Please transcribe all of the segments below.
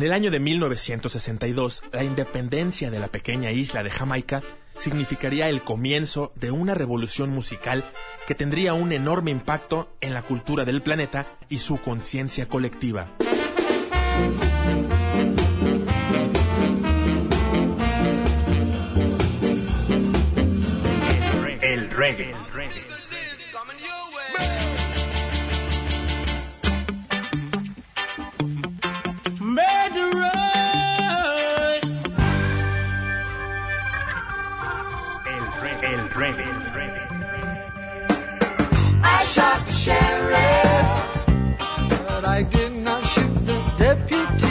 En el año de 1962, la independencia de la pequeña isla de Jamaica significaría el comienzo de una revolución musical que tendría un enorme impacto en la cultura del planeta y su conciencia colectiva. El reggae. El reggae. I shot the sheriff, but I did not shoot the deputy.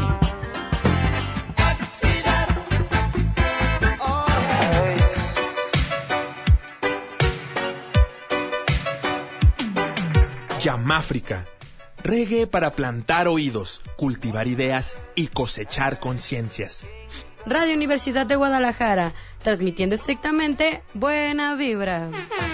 Yamáfrica. Reggae para plantar oídos, cultivar ideas y cosechar conciencias. Radio Universidad de Guadalajara, transmitiendo estrictamente buena vibra.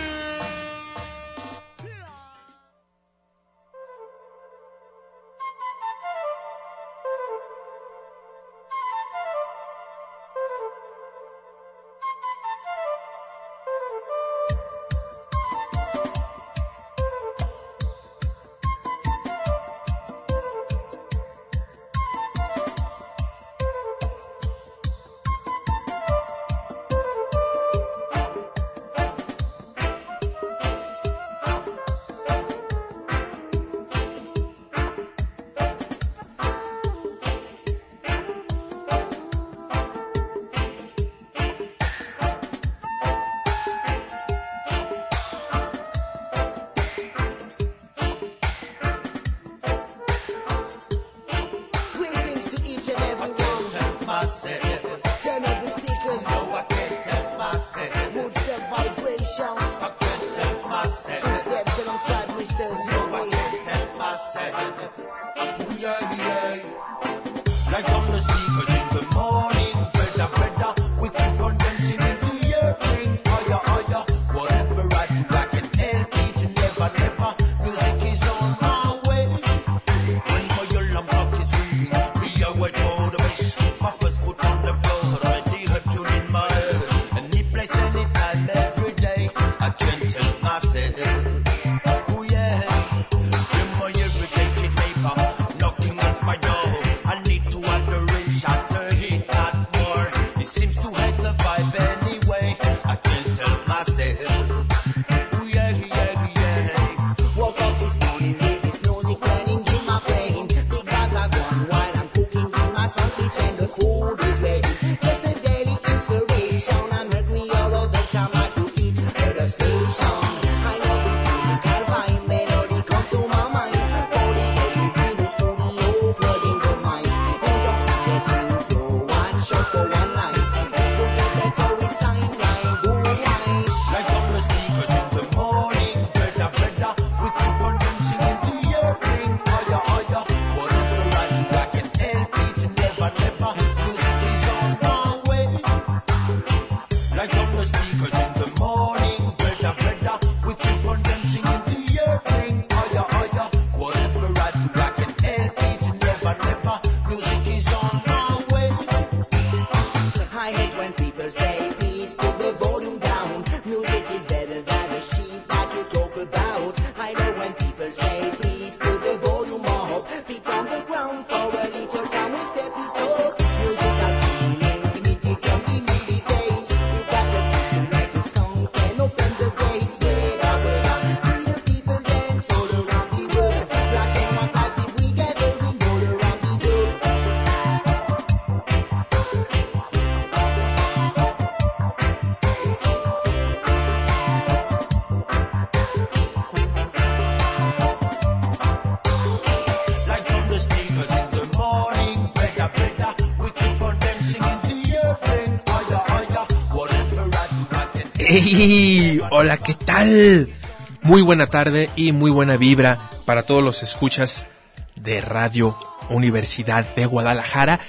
¡Hey! Hola, ¿qué tal? Muy buena tarde y muy buena vibra para todos los escuchas de Radio Universidad de Guadalajara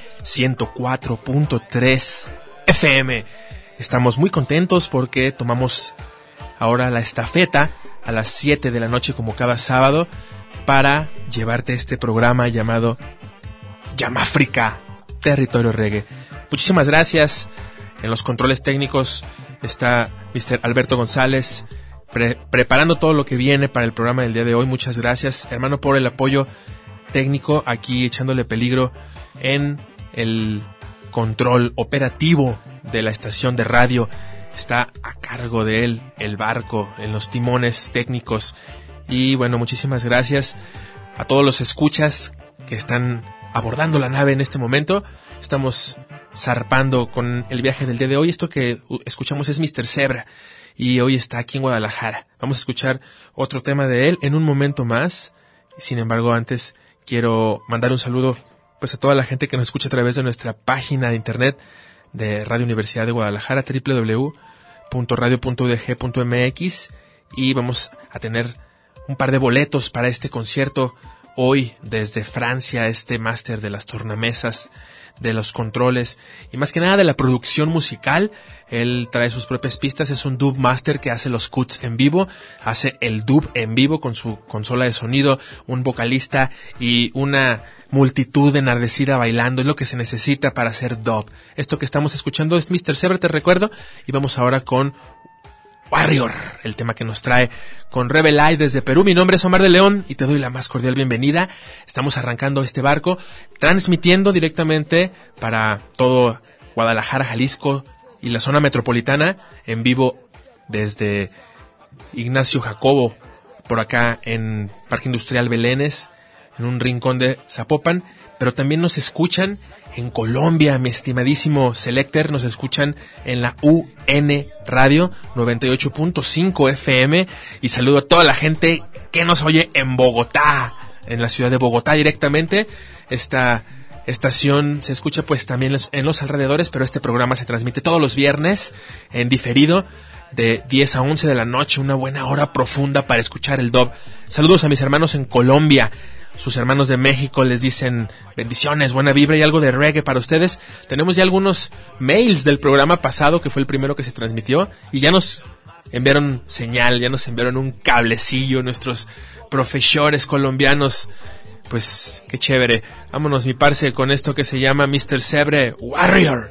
104.3 FM. Estamos muy contentos porque tomamos ahora la estafeta a las 7 de la noche como cada sábado para llevarte este programa llamado Yamáfrica, territorio reggae. Muchísimas gracias. En los controles técnicos está Mr. Alberto González, preparando todo lo que viene para el programa del día de hoy. Muchas gracias, hermano, por el apoyo técnico, aquí echándole peligro en el control operativo de la estación de radio. Está a cargo de él el barco, en los timones técnicos. Y bueno, muchísimas gracias a todos los escuchas que están abordando la nave en este momento. Estamos zarpando con el viaje del día de hoy. Esto que escuchamos es Mr. Zebra y hoy está aquí en Guadalajara. Vamos a escuchar otro tema de él en un momento más. Sin embargo, antes quiero mandar un saludo pues a toda la gente que nos escucha a través de nuestra página de internet de Radio Universidad de Guadalajara, www.radio.udg.mx, y vamos a tener un par de boletos para este concierto hoy desde Francia, este máster de las tornamesas, de los controles y más que nada de la producción musical. Él trae sus propias pistas, es un dub master que hace los cuts en vivo, hace el dub en vivo con su consola de sonido, un vocalista y una multitud enardecida bailando. Es lo que se necesita para hacer dub. Esto que estamos escuchando es Mr. Zebra, te recuerdo, y vamos ahora con Warrior, el tema que nos trae con Rebel Eye desde Perú. Mi nombre es Omar de León y te doy la más cordial bienvenida. Estamos arrancando este barco, transmitiendo directamente para todo Guadalajara, Jalisco y la zona metropolitana, en vivo desde Ignacio Jacobo, por acá en Parque Industrial Belénes, en un rincón de Zapopan, pero también nos escuchan en Colombia, mi estimadísimo Selecter, nos escuchan en la UN Radio 98.5 FM, y saludo a toda la gente que nos oye en Bogotá, en la ciudad de Bogotá directamente. Esta estación se escucha pues también en los alrededores, pero este programa se transmite todos los viernes en diferido de 10 a 11 de la noche, una buena hora profunda para escuchar el dub. Saludos a mis hermanos en Colombia. Sus hermanos de México les dicen bendiciones, buena vibra y algo de reggae para ustedes. Tenemos ya algunos mails del programa pasado, que fue el primero que se transmitió, y ya nos enviaron señal, ya nos enviaron un cablecillo nuestros profesores colombianos. Pues qué chévere. Vámonos, mi parce, con esto que se llama Mr. Zebra Warrior.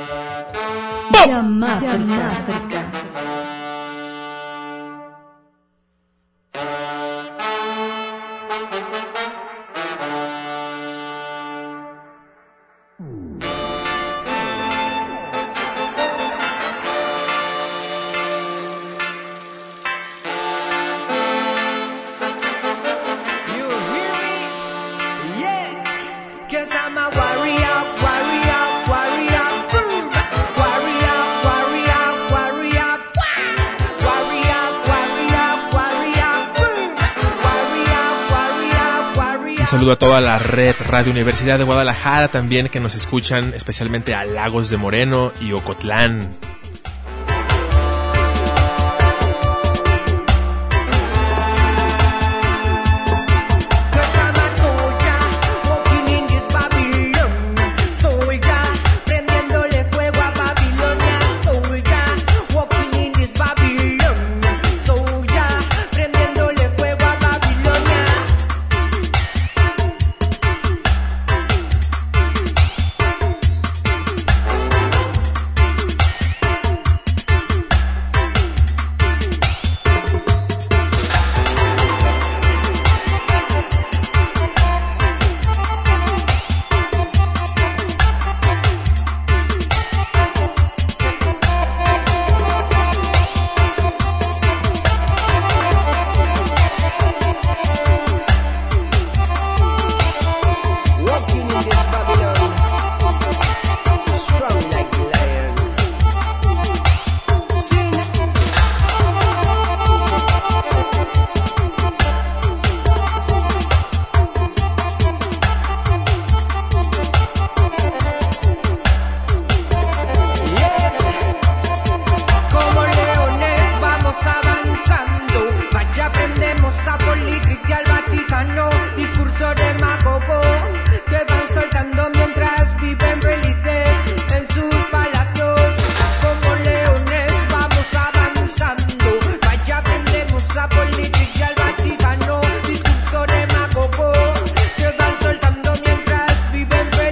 Yamáfrica. Un saludo a toda la red Radio Universidad de Guadalajara también, que nos escuchan, especialmente a Lagos de Moreno y Ocotlán. Discurso demagogo que van soltando mientras viven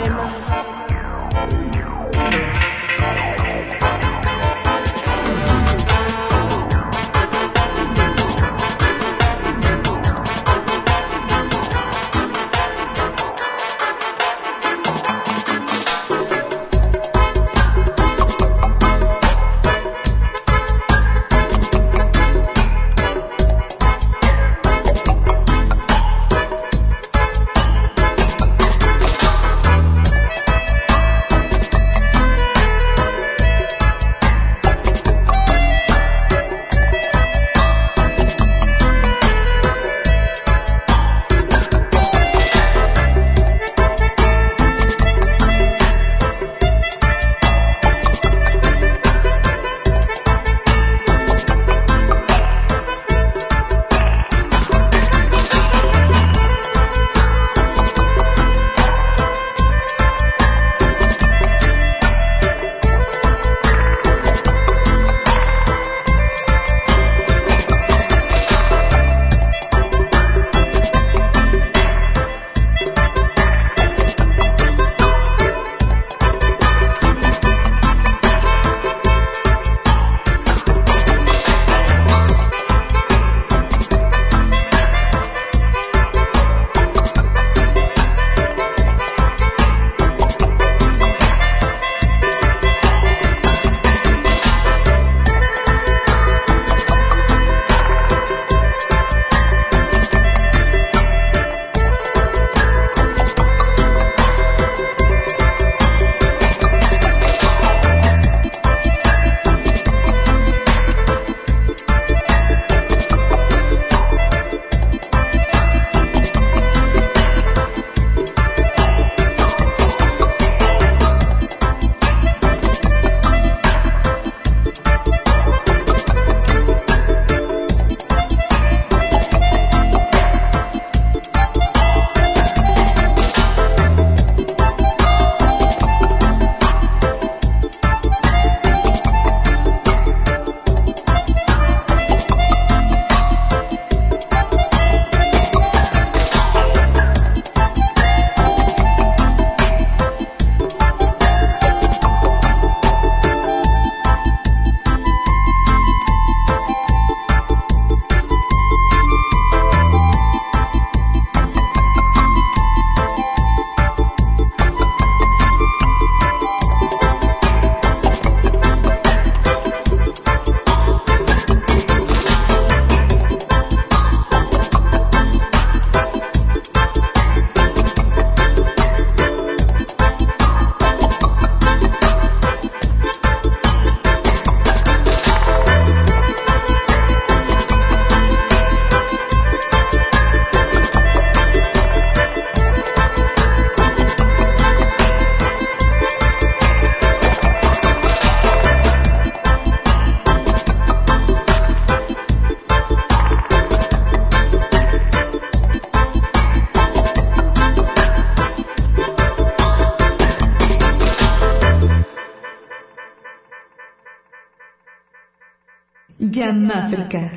Jamafrica.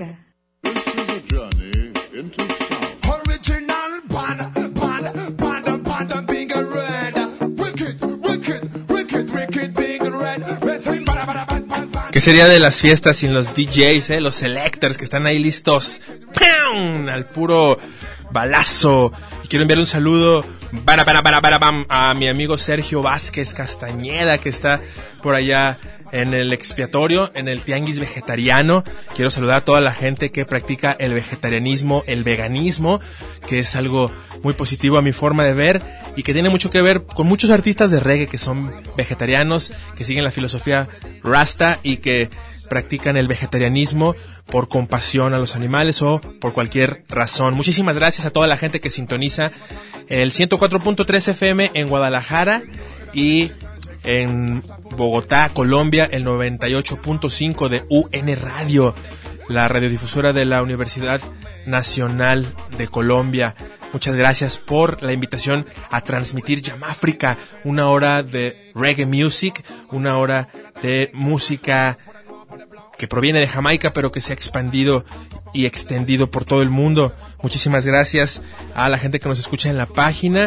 ¿Qué sería de las fiestas sin los DJs, los selectors que están ahí listos? ¡Pam! Al puro balazo. Y quiero enviar un saludo a mi amigo Sergio Vázquez Castañeda, que está por allá en el expiatorio, en el tianguis vegetariano. Quiero saludar a toda la gente que practica el vegetarianismo, el veganismo, que es algo muy positivo a mi forma de ver y que tiene mucho que ver con muchos artistas de reggae que son vegetarianos, que siguen la filosofía Rasta y que practican el vegetarianismo por compasión a los animales o por cualquier razón. Muchísimas gracias a toda la gente que sintoniza el 104.3 FM en Guadalajara y en Bogotá, Colombia, el 98.5 de UN Radio, la radiodifusora de la Universidad Nacional de Colombia. Muchas gracias por la invitación a transmitir Jamafrica, una hora de reggae music, una hora de música que proviene de Jamaica, pero que se ha expandido y extendido por todo el mundo. Muchísimas gracias a la gente que nos escucha en la página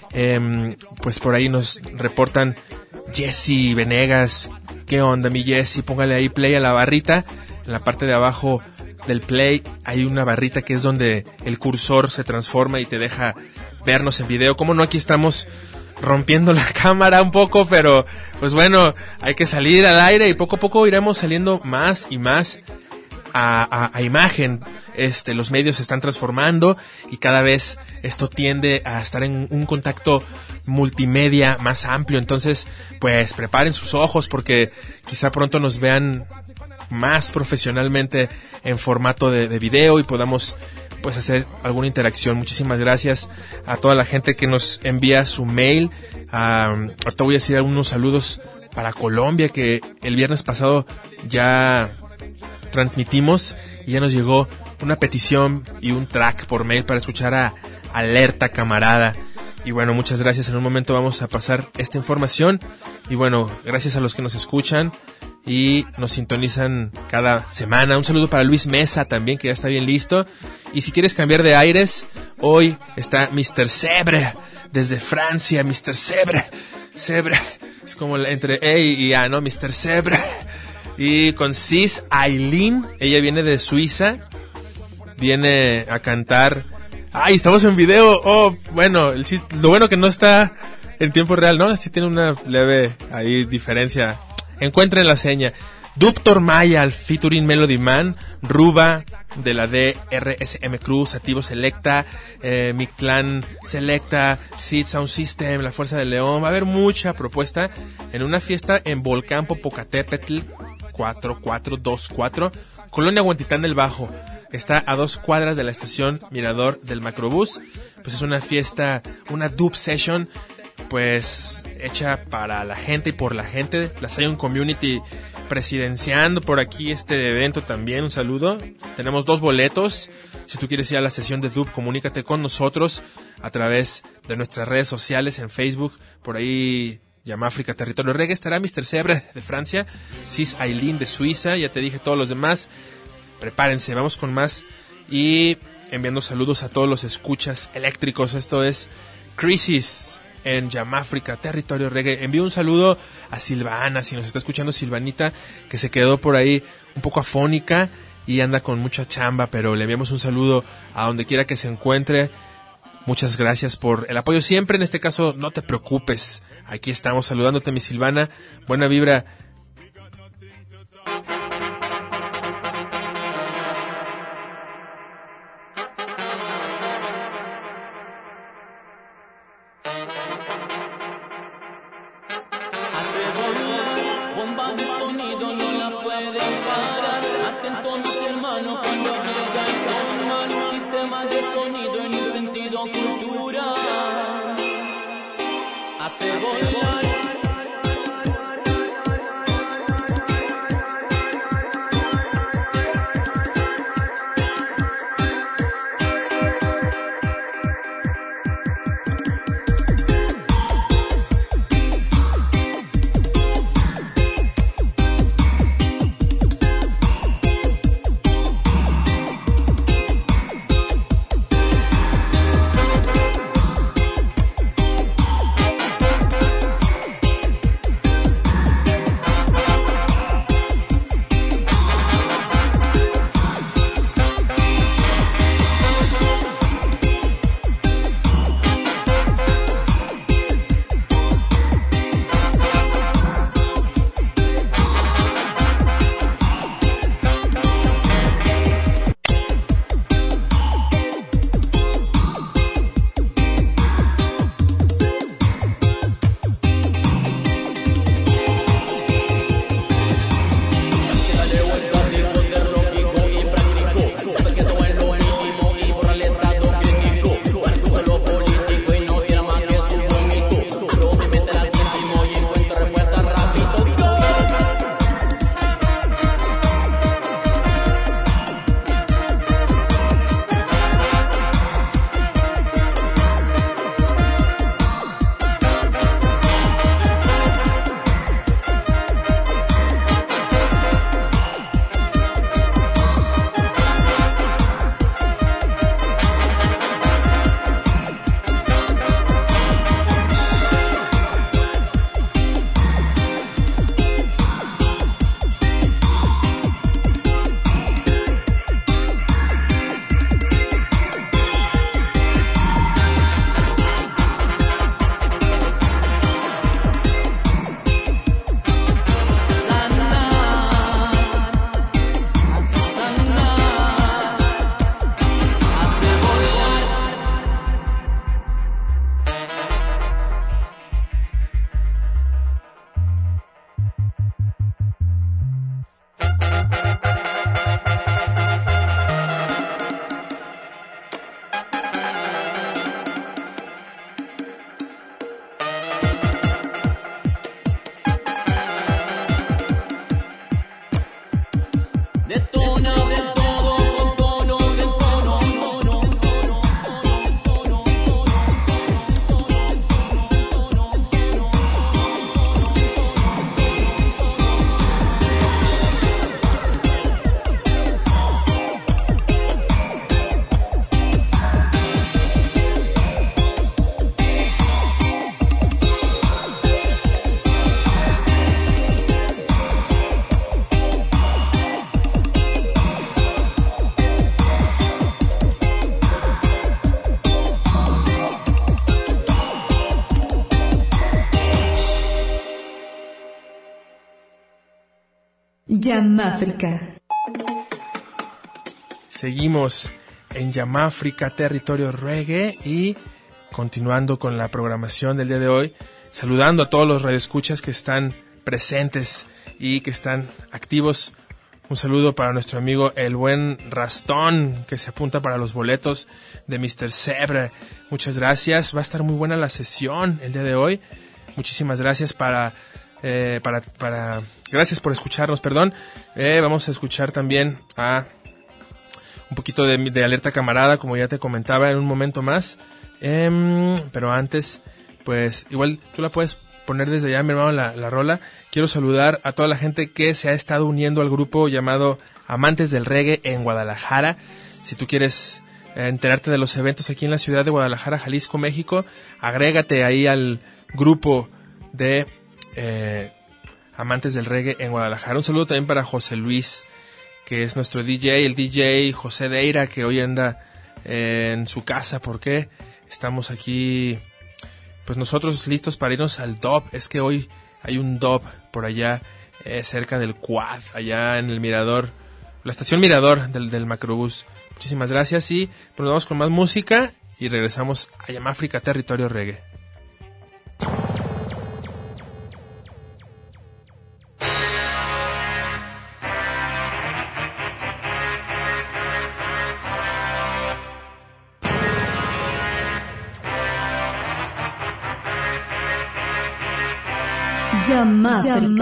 Pues por ahí nos reportan Jesse Venegas. ¿Qué onda, mi Jesse? Póngale ahí play a la barrita. En la parte de abajo del play hay una barrita que es donde el cursor se transforma y te deja vernos en video. ¿Cómo no? Aquí estamos rompiendo la cámara un poco, pero pues bueno, hay que salir al aire y poco a poco iremos saliendo más y más a imagen. Los medios se están transformando y cada vez esto tiende a estar en un contacto multimedia más amplio. Entonces, pues preparen sus ojos porque quizá pronto nos vean más profesionalmente en formato de video y podamos pues hacer alguna interacción. Muchísimas gracias a toda la gente que nos envía su mail. Ahorita voy a decir algunos saludos para Colombia, que el viernes pasado ya transmitimos y ya nos llegó una petición y un track por mail para escuchar a Alerta Camarada. Y bueno, muchas gracias. En un momento vamos a pasar esta información. Y bueno, gracias a los que nos escuchan y nos sintonizan cada semana. Un saludo para Luis Mesa también, que ya está bien listo. Y si quieres cambiar de aires, hoy está Mr. Sebre desde Francia. Mr. Sebre. Es como entre E y A, ¿no? Mr. Sebre. Y con Sis Aileen, ella viene de Suiza, viene a cantar. ¡Ay, estamos en video! Oh, bueno, lo bueno que no está en tiempo real, ¿no? Así tiene una leve ahí diferencia. Encuentren la seña. Duptor Maya, featuring Melody Man, Ruba de la DRSM Cruz, Ativo Selecta, Mictlán Selecta, Sid Sound System, La Fuerza del León. Va a haber mucha propuesta en una fiesta en Volcán Popocatépetl 4424, Colonia Huentitán del Bajo. Está a 2 cuadras de la estación Mirador del Macrobús. Pues es una fiesta, una dub session, pues hecha para la gente y por la gente. La Zion Community presidenciando por aquí este evento también. Un saludo. Tenemos 2 boletos. Si tú quieres ir a la sesión de dub, comunícate con nosotros a través de nuestras redes sociales en Facebook. Por ahí, Yamáfrica Territorio Reggae. Estará Mr. Sebre de Francia, Sis Aileen de Suiza. Ya te dije todos los demás. Prepárense, vamos con más. Y enviando saludos a todos los escuchas eléctricos. Esto es Crisis en Yamáfrica Territorio Reggae. Envío un saludo a Silvana, si nos está escuchando Silvanita, que se quedó por ahí un poco afónica y anda con mucha chamba, pero le enviamos un saludo a donde quiera que se encuentre. Muchas gracias por el apoyo siempre. En este caso, no te preocupes, aquí estamos saludándote, mi Silvana. Buena vibra. Yamáfrica. Seguimos en Yamáfrica, territorio reggae, y continuando con la programación del día de hoy, saludando a todos los radioescuchas que están presentes y que están activos. Un saludo para nuestro amigo el buen Rastón, que se apunta para los boletos de Mr. Zebre. Muchas gracias, va a estar muy buena la sesión el día de hoy. Muchísimas gracias gracias por escucharnos, perdón. Vamos a escuchar también a un poquito de Alerta Camarada, como ya te comentaba, en un momento más. Pero antes, pues igual tú la puedes poner desde allá, mi hermano, la rola. Quiero saludar a toda la gente que se ha estado uniendo al grupo llamado Amantes del Reggae en Guadalajara. Si tú quieres enterarte de los eventos aquí en la ciudad de Guadalajara, Jalisco, México, agrégate ahí al grupo de Amantes del Reggae en Guadalajara. Un saludo también para José Luis, que es nuestro DJ, el DJ José Deira, que hoy anda en su casa porque estamos aquí, pues nosotros listos para irnos al dub. Es que hoy hay un dub por allá cerca del Quad, allá en el Mirador, la estación Mirador del Macrobús. Muchísimas gracias y pues nos vamos con más música y regresamos a Yamáfrica, territorio reggae. Yamáfrica.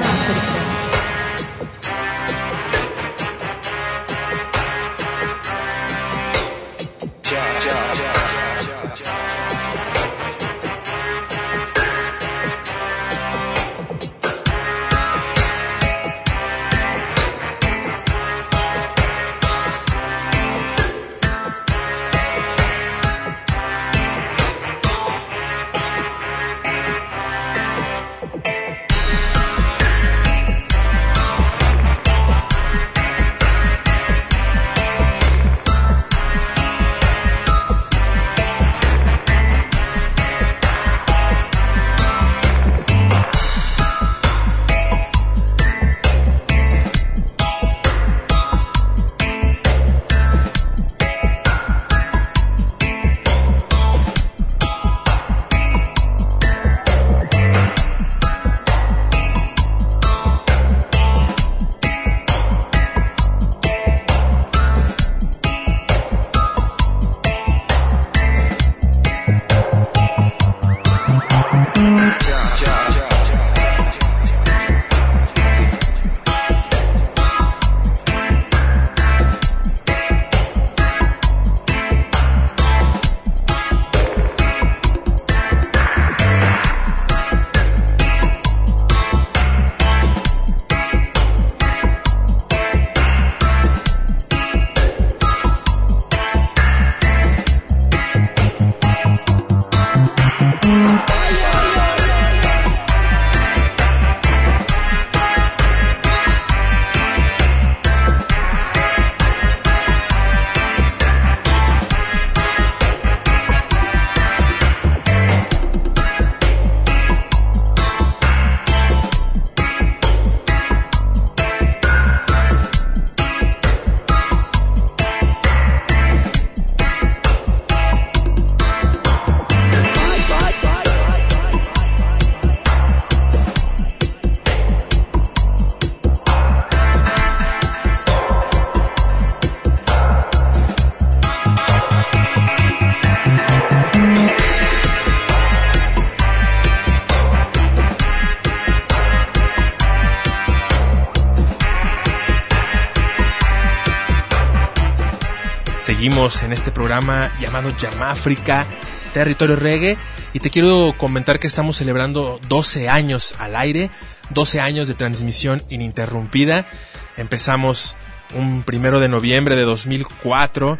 Seguimos en este programa llamado Yamáfrica, territorio reggae, y te quiero comentar que estamos celebrando 12 años al aire, 12 años de transmisión ininterrumpida. Empezamos un 1 de noviembre de 2004.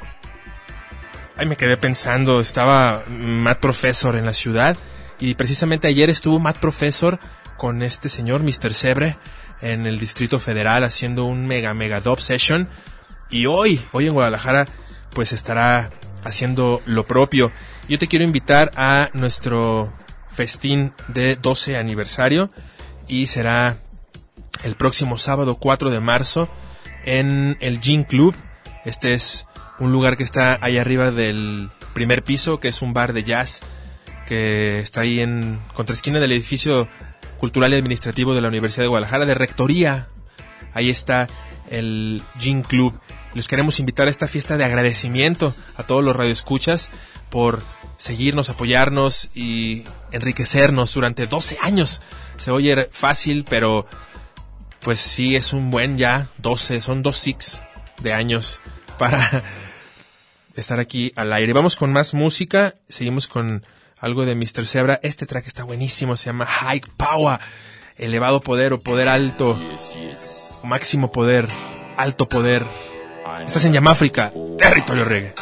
Ay, me quedé pensando, estaba Matt Professor en la ciudad, y precisamente ayer estuvo Matt Professor con este señor, Mr. Zebre, en el Distrito Federal haciendo un mega dub session. Y hoy en Guadalajara, pues estará haciendo lo propio. Yo te quiero invitar a nuestro festín de 12 aniversario y será el próximo sábado 4 de marzo en el Gin Club. Este es un lugar que está ahí arriba del primer piso, que es un bar de jazz que está ahí en contraesquina del edificio cultural y administrativo de la Universidad de Guadalajara, de Rectoría. Ahí está el Gin Club. Los queremos invitar a esta fiesta de agradecimiento a todos los radioescuchas por seguirnos, apoyarnos y enriquecernos durante 12 años. Se oye fácil, pero pues sí es un buen ya 12, son 2 de años para estar aquí al aire. Vamos con más música, seguimos con algo de Mr. Zebra. Este track está buenísimo, se llama High Power, elevado poder o poder alto, o máximo poder, alto poder. Estás en Yamáfrica, territorio reggae.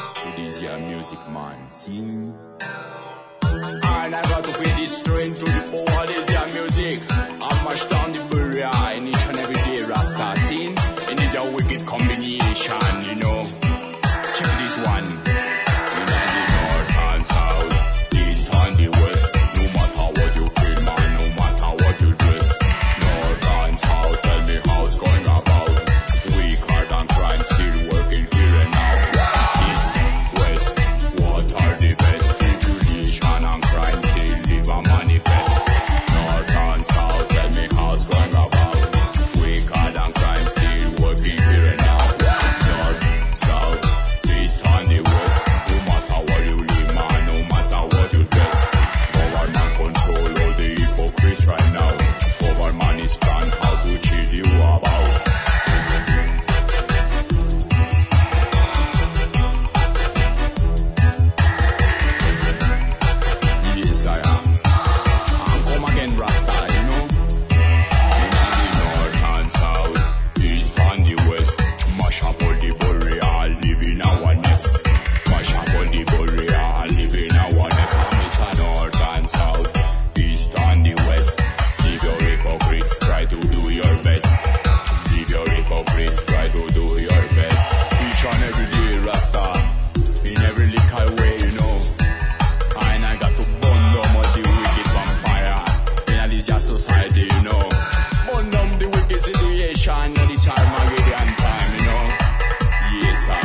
And I got to feel this strength to the power, this your music. I mash down the barrier in each and every day Rasta scene. And this your wicked combination, you know. Check this one. In the north and south, east and the west. No matter what you feel, man, no matter what you dress. North and south, tell me how's going about. Weaker than crime, still working here and now. East, west, what are the best? Tribulation and crime still live and manifest. North and south, tell me how's going about. Weaker than crime, still working here and now. North, south, east and the west. No matter where you live, man, no matter what you dress. Government control all the hypocrites right now. Government is plan how to cheat you about. Yes, I am. I'm come again, Rasta, you know. In the north and south, east and the west. Mash up all the barrier, live in our nest. Mash up all the barrier, live in our nest. It's a north and south, east and the west. Leave your hypocrites, try to do your best. Leave your hypocrites, try to do your best. Each and every day, Rasta, in every little way, you know. And I got to burn down all the wicked vampire in this your society, you know. Burn down the wicked situation in this Armageddon time, you know. Yes, sir.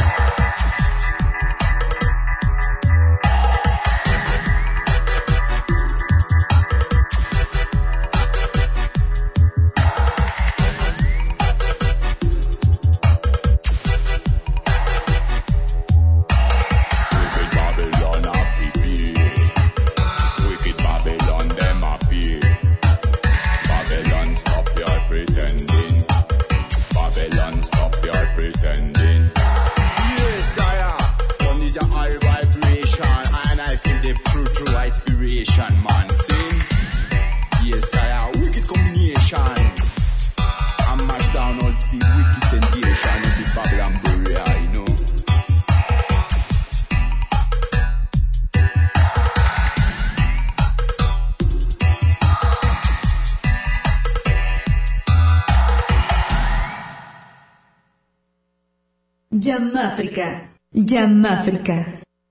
Wicked Babylon a fi pay. Wicked Babylon them a pay. Babylon stop your pretending. Babylon stop your pretending. Yes, I am. One is a high vibration, and I feel the true inspiration, man. See? Yes, I am. Wicked combination. I mash down all the wicked temptation in the Babylon barrier, you know. Yamáfrica. Yamáfrica.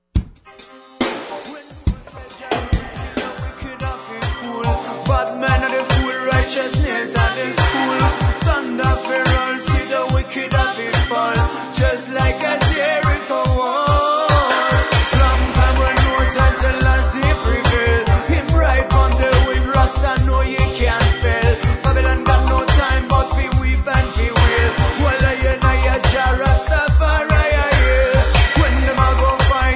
Bad man of the fool, righteousness of the school. Thunder feral, see the wicked of it fall. Just like a Jericho wall. Long time when Moses the last he prevailed. Him right on the wind, Rasta know you can't fail. Babylon got no time but we weep and we wail. Well, I and I, Jah Rastafari, yeah. When them a go find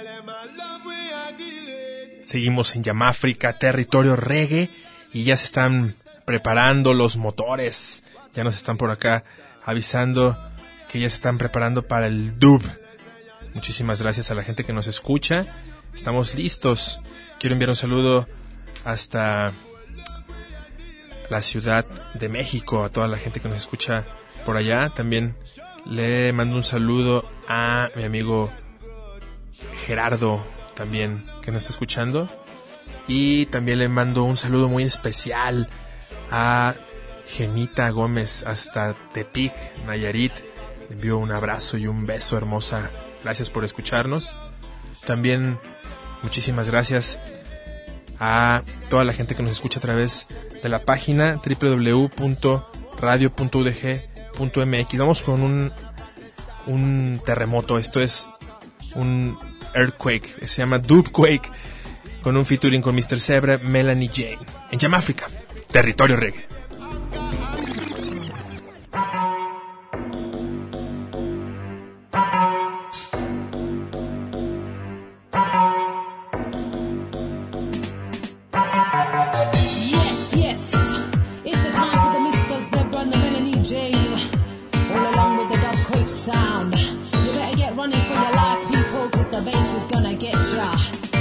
Seguimos en Yamáfrica, territorio reggae, y ya se están preparando los motores. Ya nos están por acá avisando que ya se están preparando para el dub. Muchísimas gracias a la gente que nos escucha. Estamos listos. Quiero enviar un saludo hasta la Ciudad de México, a toda la gente que nos escucha por allá. También le mando un saludo a mi amigo Gerardo, también, que nos está escuchando. Y también le mando un saludo muy especial a Gemita Gómez hasta Tepic, Nayarit. Le envío un abrazo y un beso, hermosa. Gracias por escucharnos. También muchísimas gracias a toda la gente que nos escucha a través de la página www.radio.udg.mx. Vamos con un terremoto. Esto es un earthquake, se llama Dubquake, con un featuring con Mr. Zebra, Melanie Jane, en Yamáfrica, territorio reggae. Yes, yes, it's the time for the Mr. Zebra and the Melanie Jane, all along with the Dubquake sound. You better get running for your life, people, cause the bass is gonna get ya.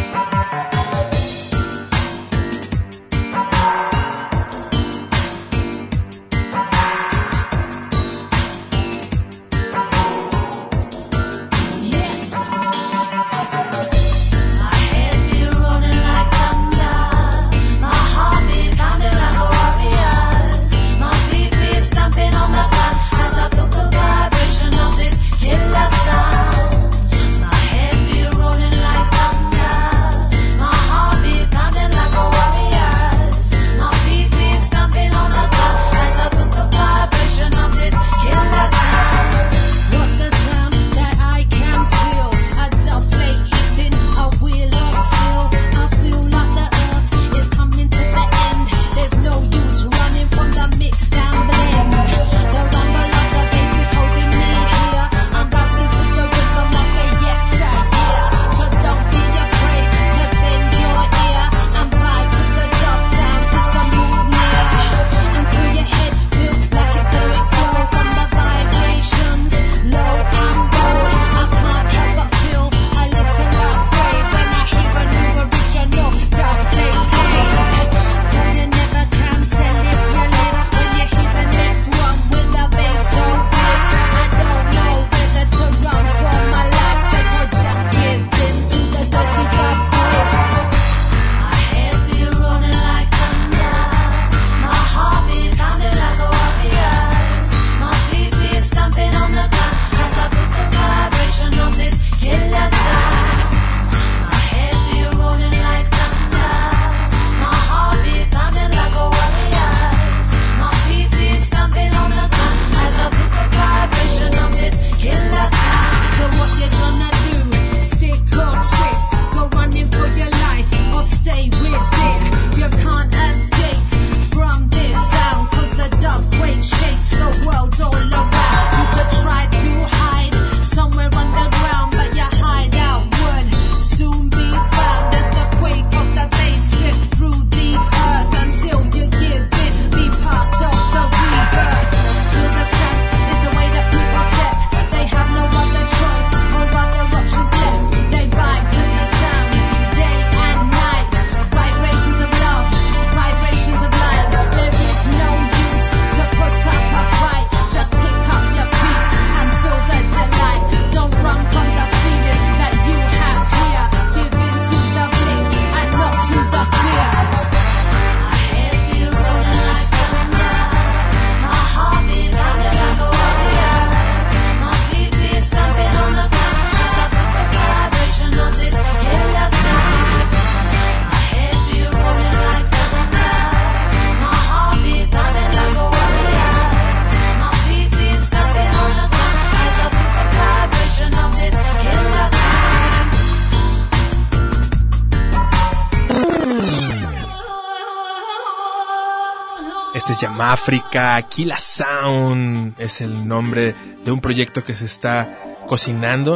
Este es Yamáfrica, Killa Sound es el nombre de un proyecto que se está cocinando.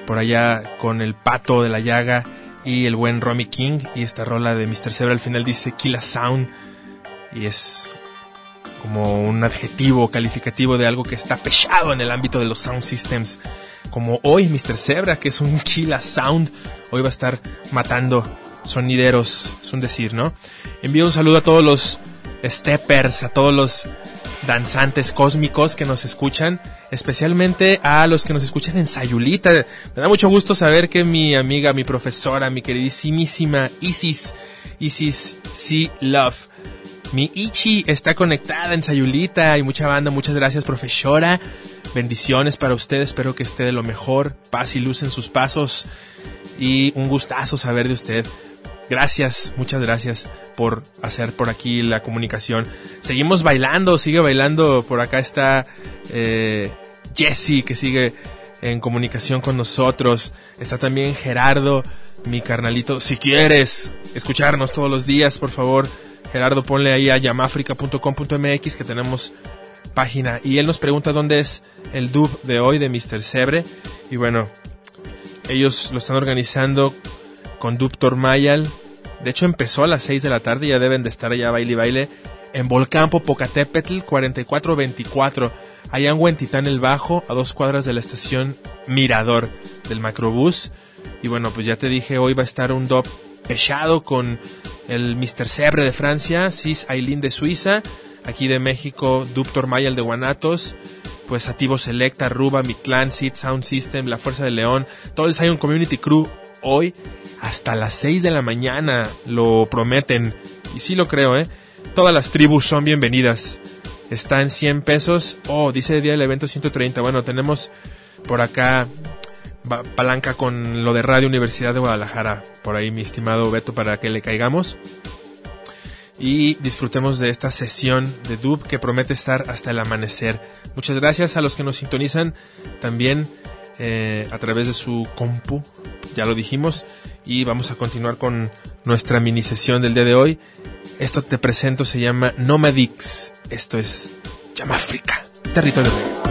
por allá con el Pato de la Llaga y el buen Romy King, y esta rola de Mr. Zebra al final dice Killa Sound, y es como un adjetivo calificativo de algo que está pechado en el ámbito de los sound systems, como hoy Mr. Zebra, que es un Killa Sound, hoy va a estar matando sonideros, es un decir, ¿no? Envío un saludo a todos los steppers, a todos los danzantes cósmicos que nos escuchan, especialmente a los que nos escuchan en Sayulita. Me da mucho gusto saber que mi amiga, mi profesora, mi queridísima Isis C. Love, mi Ichi, está conectada en Sayulita, y mucha banda. Muchas gracias, profesora. Bendiciones para usted, espero que esté de lo mejor, paz y luz en sus pasos, y un gustazo saber de usted. Gracias, muchas gracias por hacer por aquí la comunicación. Seguimos bailando, sigue bailando. Por acá está Jesse, que sigue en comunicación con nosotros. Está también Gerardo, mi carnalito. Si quieres escucharnos todos los días, por favor, Gerardo, ponle ahí a jamafrica.com.mx, que tenemos página. Y él nos pregunta dónde es el dub de hoy de Mr. Zebre. Y bueno, ellos lo están organizando con Dub Mayal. De hecho, empezó a las 6 de la tarde, ya deben de estar allá baile y baile, en Volcán Popocatépetl 4424, allá en Huentitán el Bajo, a 2 cuadras de la estación Mirador del Macrobús. Y bueno, pues ya te dije, hoy va a estar un dub pechado con el Mr. Zebre de Francia, Cis Aileen de Suiza, aquí de México, Dub Mayal de Guanatos, pues Ativo Selecta, Ruba, Mi Clan, Seed Sound System, La Fuerza de León, todo el Zion Community Crew, hoy hasta las 6 de la mañana, lo prometen, y sí lo creo, todas las tribus son bienvenidas. Está en 100 pesos, dice el día del evento 130, bueno, tenemos por acá palanca con lo de Radio Universidad de Guadalajara, por ahí mi estimado Beto, para que le caigamos y disfrutemos de esta sesión de dub que promete estar hasta el amanecer. Muchas gracias a los que nos sintonizan también a través de su compu, ya lo dijimos, y vamos a continuar con nuestra mini sesión del día de hoy. Esto te presento, se llama Nomadix, esto es Jamafrica, territorio negro.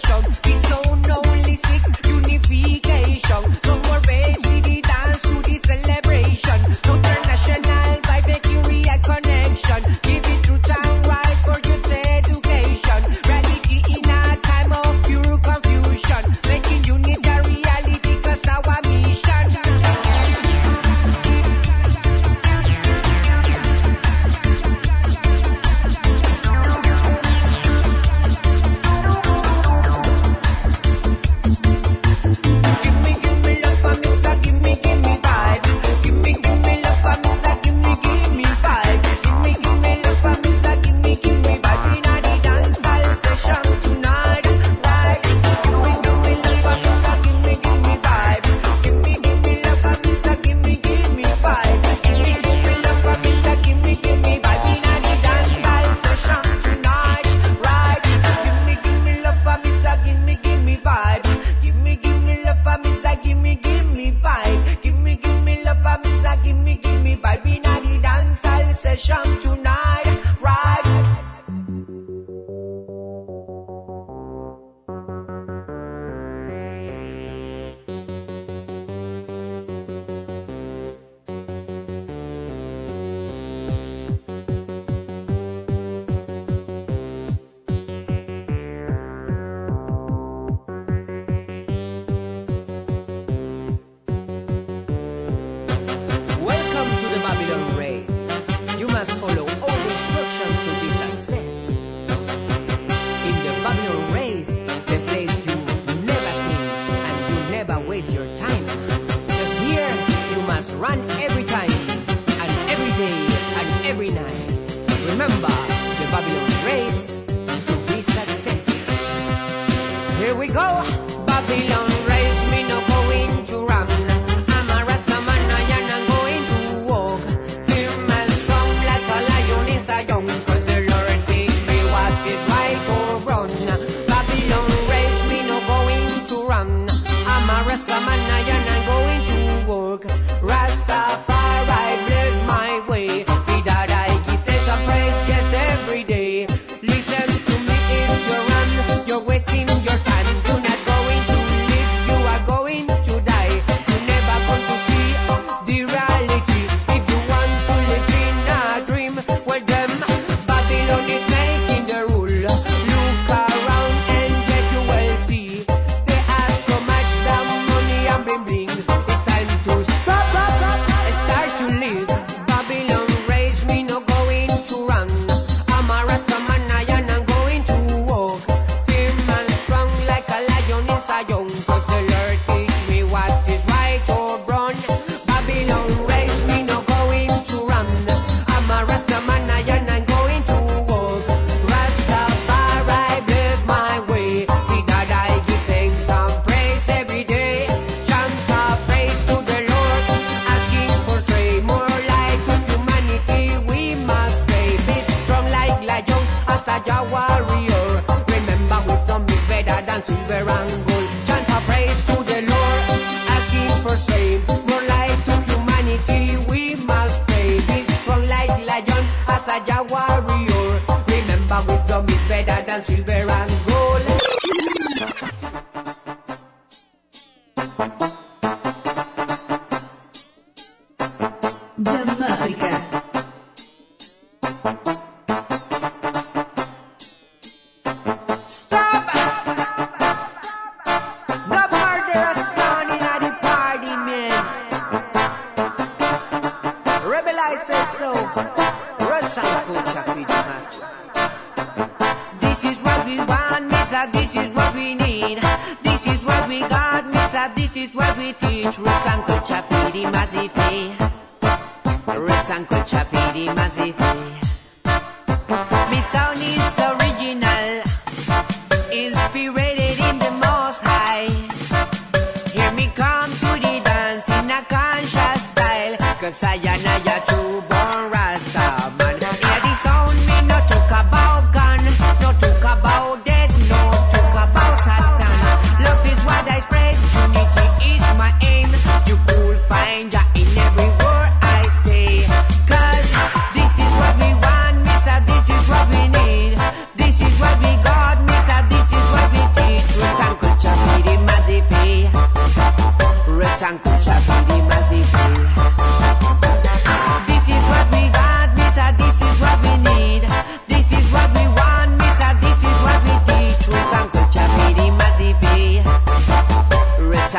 This is what we got, Missa, this is what we teach.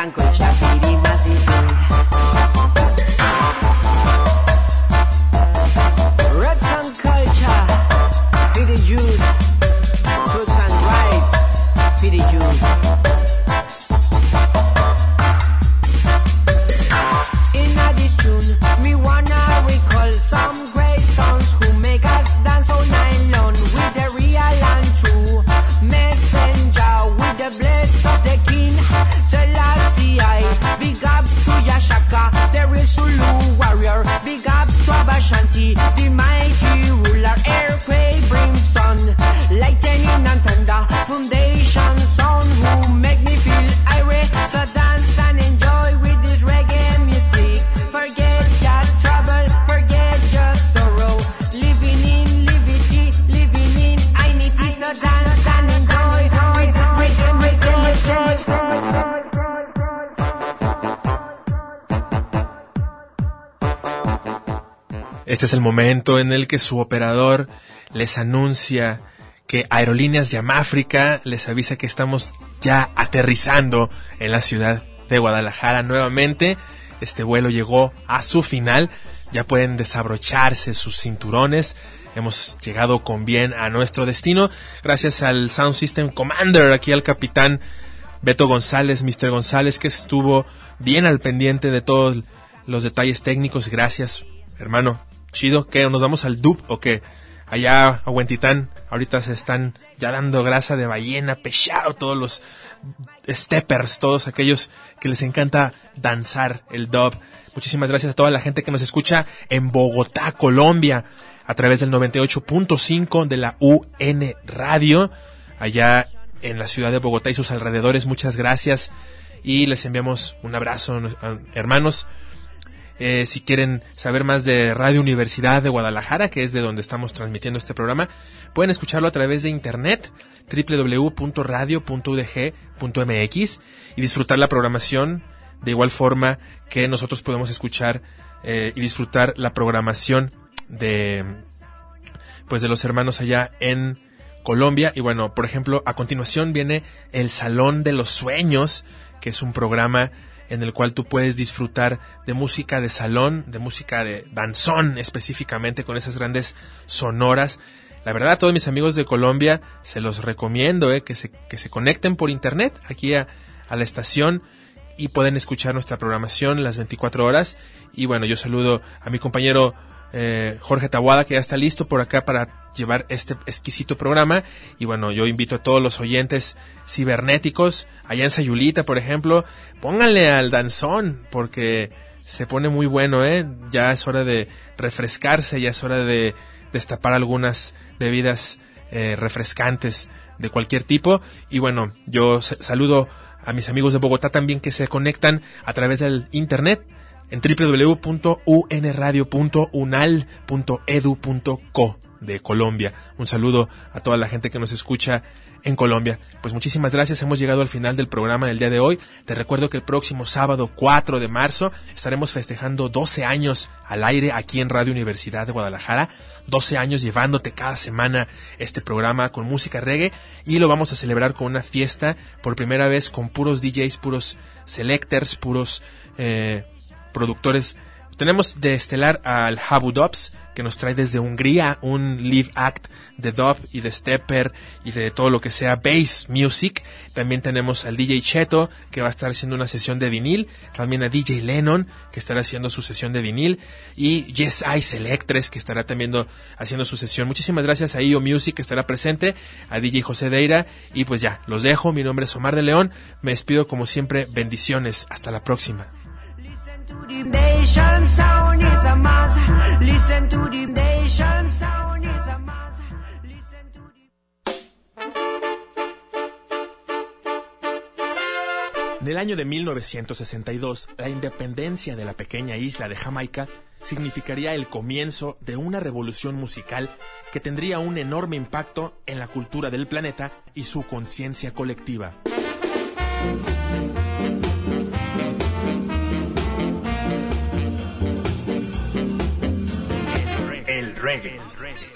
and culture for the massive world. Roots and culture for the youth. Truths and rights for the youth. In this tune, me wanna recall some great songs who make us dance all night long with the real and true messenger, with the blessed of the King Selassie. Big up to Yashaka, the real Zulu warrior. Big up to Abashanti, the mighty ruler. Earthquake, brimstone, lightning and thunder. Foundation sound who make me feel irate. So dance and enjoy with this reggae music. Forget your trouble, forget your sorrow. Living in liberty, living in unity. So dance and enjoy with this reggae music. Este es el momento en el que su operador les anuncia que Aerolíneas Yamáfrica les avisa que estamos ya aterrizando en la ciudad de Guadalajara nuevamente. Este vuelo llegó a su final, ya pueden desabrocharse sus cinturones. Hemos llegado con bien a nuestro destino, gracias al Sound System Commander, aquí al capitán Beto González, Mr. González, que estuvo bien al pendiente de todos los detalles técnicos. Gracias, hermano. Chido. ¿Qué? ¿Nos vamos al dub o qué? Allá a Huentitán ahorita se están ya dando grasa de ballena, pechado, todos los steppers, todos aquellos que les encanta danzar el dub. Muchísimas gracias a toda la gente que nos escucha en Bogotá, Colombia, a través del 98.5 de la UN Radio, allá en la ciudad de Bogotá y sus alrededores. Muchas gracias y les enviamos un abrazo, hermanos. Si quieren saber más de Radio Universidad de Guadalajara, que es de donde estamos transmitiendo este programa, pueden escucharlo a través de internet, www.radio.udg.mx, y disfrutar la programación de igual forma que nosotros podemos escuchar y disfrutar la programación de los hermanos allá en Colombia. Y bueno, por ejemplo, a continuación viene El Salón de los Sueños, que es un programa en el cual tú puedes disfrutar de música de salón, de música de danzón específicamente, con esas grandes sonoras. La verdad, a todos mis amigos de Colombia se los recomiendo que se conecten por internet aquí a la estación y pueden escuchar nuestra programación las 24 horas. Y bueno, yo saludo a mi compañero Jorge Taboada, que ya está listo por acá para llevar este exquisito programa. Y bueno, yo invito a todos los oyentes cibernéticos allá en Sayulita, por ejemplo, pónganle al danzón porque se pone muy bueno, ya es hora de refrescarse, ya es hora de destapar algunas bebidas refrescantes de cualquier tipo. Y bueno, yo saludo a mis amigos de Bogotá también, que se conectan a través del internet en www.unradio.unal.edu.co de Colombia. Un saludo a toda la gente que nos escucha en Colombia. Pues muchísimas gracias, hemos llegado al final del programa del día de hoy. Te recuerdo que el próximo sábado 4 de marzo estaremos festejando 12 años al aire aquí en Radio Universidad de Guadalajara. 12 años llevándote cada semana este programa con música reggae, y lo vamos a celebrar con una fiesta por primera vez con puros DJs, puros selectors, puros productores. Tenemos de estelar al Habu Dubs, que nos trae desde Hungría un live act de dub y de stepper y de todo lo que sea bass music. También tenemos al DJ Cheto, que va a estar haciendo una sesión de vinil. También a DJ Lennon, que estará haciendo su sesión de vinil. Y Yes I Selectres, que estará también haciendo su sesión. Muchísimas gracias a IO Music, que estará presente, a DJ José Deira. Y pues ya, los dejo. Mi nombre es Omar de León. Me despido como siempre. Bendiciones. Hasta la próxima. The nation sound is a must. Listen to the nation sound is a must. Listen to En el año de 1962, la independencia de la pequeña isla de Jamaica significaría el comienzo de una revolución musical que tendría un enorme impacto en la cultura del planeta y su conciencia colectiva. El reggae.